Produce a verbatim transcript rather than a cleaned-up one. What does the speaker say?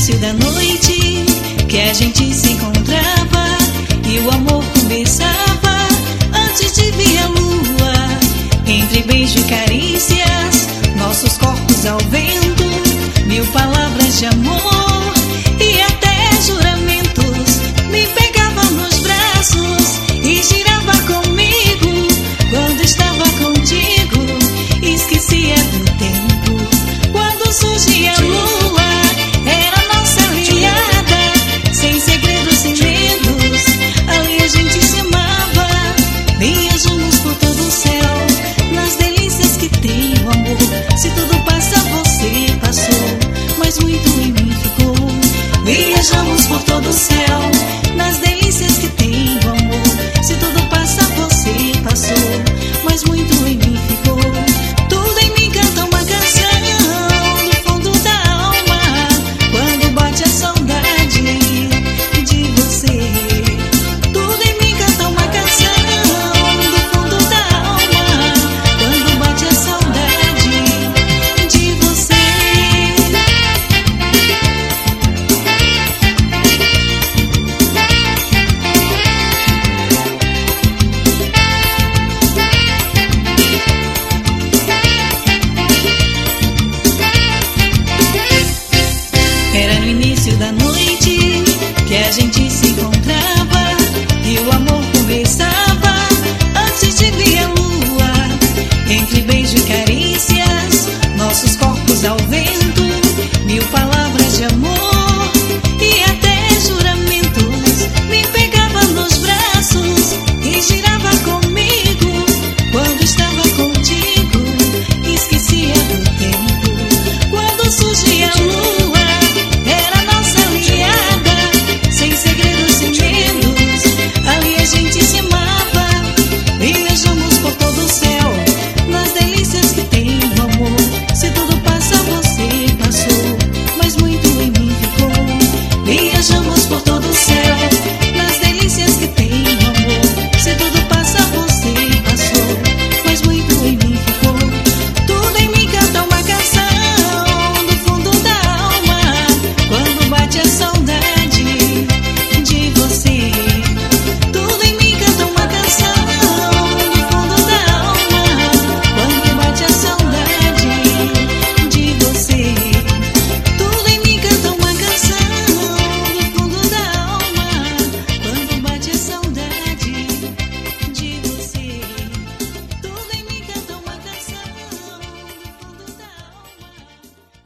início da noite que a gente se encontrava e o amor começava antes de vir a lua. Entre beijo e carícias, nossos corpos ao vento, mil palavras de amor e até juramentos. Me pegava nos braços e girava comigo. Quando estava contigo, esquecia do tempo.